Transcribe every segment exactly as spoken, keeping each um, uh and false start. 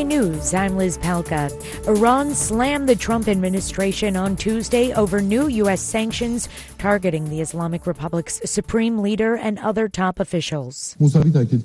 A News, I'm Liz Palka. Iran slammed the Trump administration on Tuesday over new U S sanctions targeting the Islamic Republic's supreme leader and other top officials. A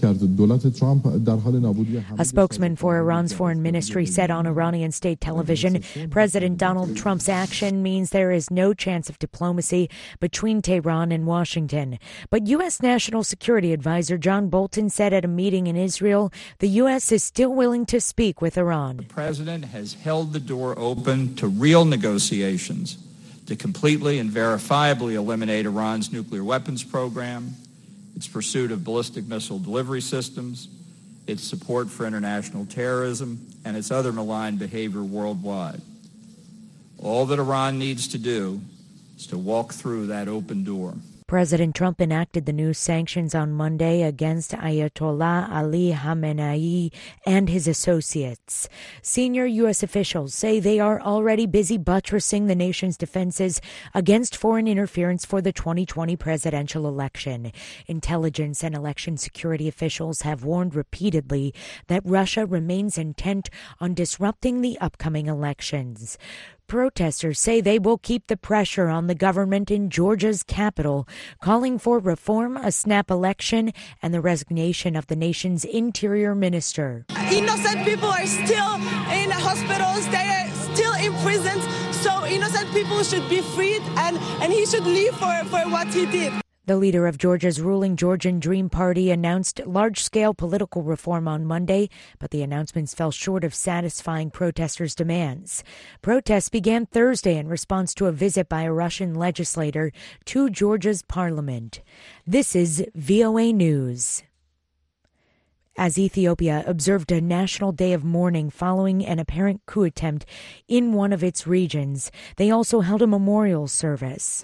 spokesman for Iran's foreign ministry said on Iranian state television, President Donald Trump's action means there is no chance of diplomacy between Tehran and Washington. But U S. National Security Advisor John Bolton said at a meeting in Israel, the U S is still willing to speak with Iran. The president has held the door open to real negotiations to completely and verifiably eliminate Iran's nuclear weapons program, its pursuit of ballistic missile delivery systems, its support for international terrorism, and its other malign behavior worldwide. All that Iran needs to do is to walk through that open door. President Trump enacted the new sanctions on Monday against Ayatollah Ali Khamenei and his associates. Senior U S officials say they are already busy buttressing the nation's defenses against foreign interference for the twenty twenty presidential election. Intelligence and election security officials have warned repeatedly that Russia remains intent on disrupting the upcoming elections. Protesters say they will keep the pressure on the government in Georgia's capital, calling for reform, a snap election, and the resignation of the nation's interior minister. Innocent people are still in hospitals. They are still in prisons. So innocent people should be freed, and, and he should leave for, for what he did. The leader of Georgia's ruling Georgian Dream Party announced large-scale political reform on Monday, but the announcements fell short of satisfying protesters' demands. Protests began Thursday in response to a visit by a Russian legislator to Georgia's parliament. This is V O A News. As Ethiopia observed a national day of mourning following an apparent coup attempt in one of its regions, they also held a memorial service.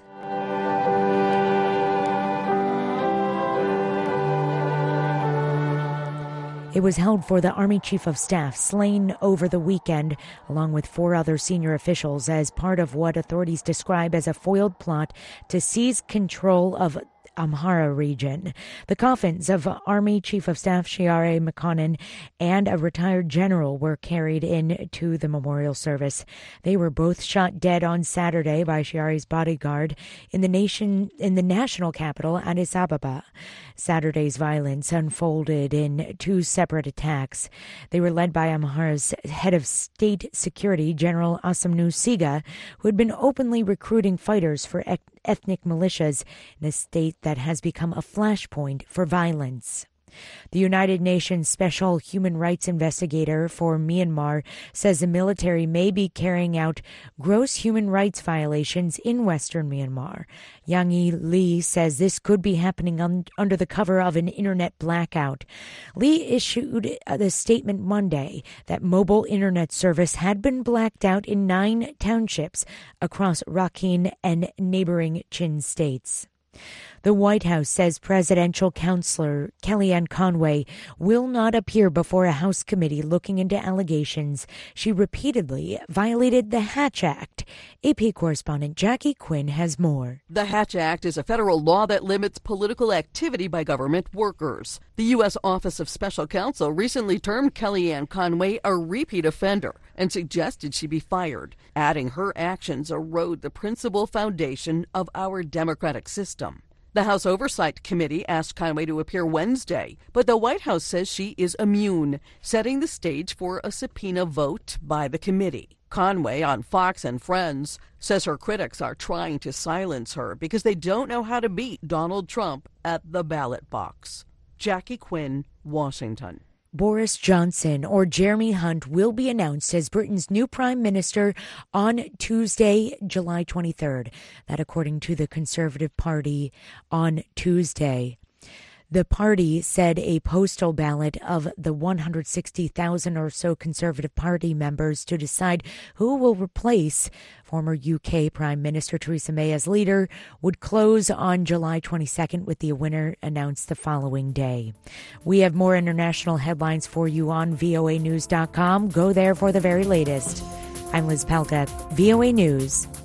It was held for the Army Chief of Staff slain over the weekend, along with four other senior officials, as part of what authorities describe as a foiled plot to seize control of Amhara region. The coffins of Army Chief of Staff Shiare Mekonnen and a retired general were carried in to the memorial service. They were both shot dead on Saturday by Shiare's bodyguard in the nation in the national capital, Addis Ababa. Saturday's violence unfolded in two separate attacks. They were led by Amhara's head of state security, General Asamnu Siga, who had been openly recruiting fighters for ec- ethnic militias in a state that has become a flashpoint for violence. The United Nations Special Human Rights Investigator for Myanmar says the military may be carrying out gross human rights violations in western Myanmar. Yang Yi Lee says this could be happening un- under the cover of an internet blackout. Lee issued a statement Monday that mobile internet service had been blacked out in nine townships across Rakhine and neighboring Chin states. The White House says presidential counselor Kellyanne Conway will not appear before a House committee looking into allegations she repeatedly violated the Hatch Act. A P correspondent Jackie Quinn has more. The Hatch Act is a federal law that limits political activity by government workers. The U S. Office of Special Counsel recently termed Kellyanne Conway a repeat offender and suggested she be fired, adding her actions erode the principal foundation of our democratic system. The House Oversight Committee asked Conway to appear Wednesday, but the White House says she is immune, setting the stage for a subpoena vote by the committee. Conway on Fox and Friends says her critics are trying to silence her because they don't know how to beat Donald Trump at the ballot box. Jackie Quinn, Washington. Boris Johnson, or Jeremy Hunt, will be announced as Britain's new prime minister on Tuesday, July twenty-third. That according to the Conservative Party on Tuesday. The party said a postal ballot of the one hundred sixty thousand or so Conservative Party members to decide who will replace former U K Prime Minister Theresa May as leader would close on July twenty-second, with the winner announced the following day. We have more international headlines for you on V O A news dot com. Go there for the very latest. I'm Liz Palka, V O A News.